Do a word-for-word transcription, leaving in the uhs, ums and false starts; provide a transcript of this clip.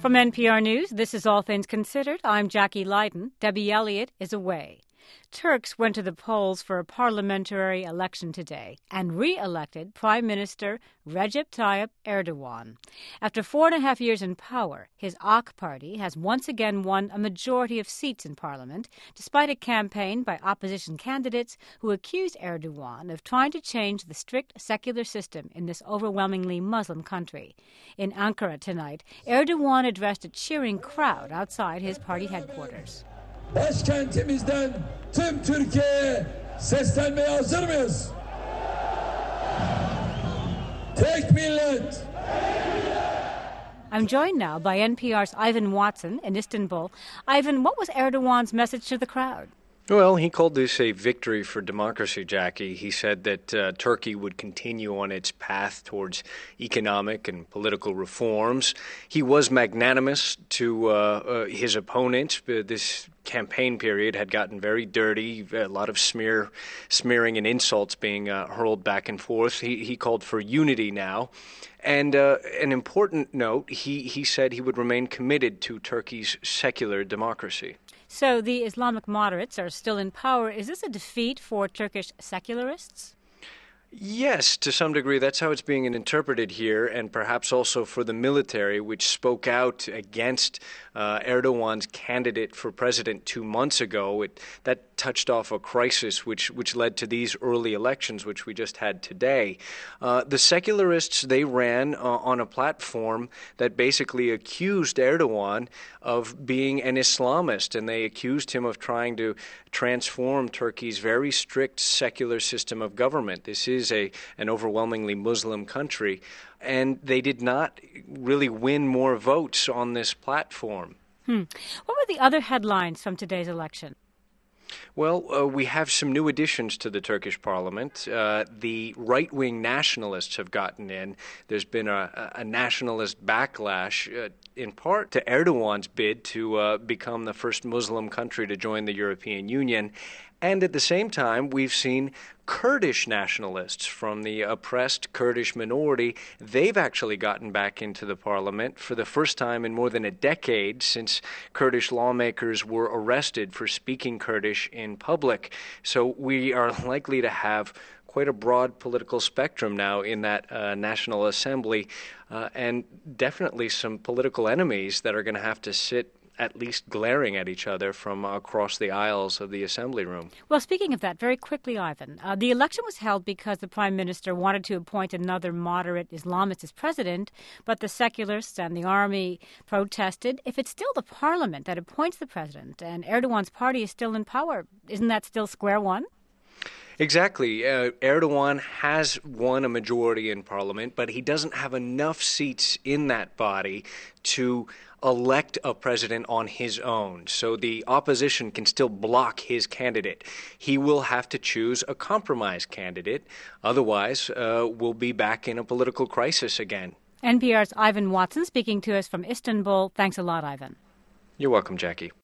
From N P R News, this is All Things Considered. I'm Jackie Leiden. Debbie Elliott is away. Turks went to the polls for a parliamentary election today and re-elected Prime Minister Recep Tayyip Erdogan. After four and a half years in power, his A K party has once again won a majority of seats in parliament, despite a campaign by opposition candidates who accused Erdogan of trying to change the strict secular system in this overwhelmingly Muslim country. In Ankara tonight, Erdogan addressed a cheering crowd outside his party headquarters. Başkentimizden tüm Türkiye'ye seslenmeye hazır mıyız? Tek millet. I'm joined now by N P R's Ivan Watson in Istanbul. Ivan, what was Erdogan's message to the crowd? Well, he called this a victory for democracy, Jackie. He said that uh, Turkey would continue on its path towards economic and political reforms. He was magnanimous to uh, uh, his opponents. Uh, this campaign period had gotten very dirty, a lot of smear, smearing and insults being uh, hurled back and forth. He, he called for unity now. And uh, an important note, he, he said he would remain committed to Turkey's secular democracy. So the Islamic moderates are still in power. Is this a defeat for Turkish secularists? Yes, to some degree. That's how it's being interpreted here, and perhaps also for the military, which spoke out against uh, Erdogan's candidate for president two months ago. It, that touched off a crisis which, which led to these early elections, which we just had today. Uh, the secularists, they ran uh, on a platform that basically accused Erdogan of being an Islamist, and they accused him of trying to transform Turkey's very strict secular system of government. This is a an overwhelmingly Muslim country, and they did not really win more votes on this platform. Hmm. What were the other headlines from today's election? Well, uh, we have some new additions to the Turkish parliament. Uh, the right-wing nationalists have gotten in. There's been a, a nationalist backlash, uh, in part to Erdogan's bid to uh, become the first Muslim country to join the European Union. And at the same time, we've seen Kurdish nationalists from the oppressed Kurdish minority. They've actually gotten back into the parliament for the first time in more than a decade since Kurdish lawmakers were arrested for speaking Kurdish in public. So we are likely to have quite a broad political spectrum now in that uh, National Assembly, uh, and definitely some political enemies that are going to have to sit at least glaring at each other from across the aisles of the assembly room. Well, speaking of that, very quickly, Ivan, uh, the election was held because the prime minister wanted to appoint another moderate Islamist as president, but the secularists and the army protested. If it's still the parliament that appoints the president and Erdogan's party is still in power, isn't that still square one? Exactly. Uh, Erdogan has won a majority in parliament, but he doesn't have enough seats in that body to elect a president on his own. So the opposition can still block his candidate. He will have to choose a compromise candidate. Otherwise, uh, we'll be back in a political crisis again. N P R's Ivan Watson speaking to us from Istanbul. Thanks a lot, Ivan. You're welcome, Jackie.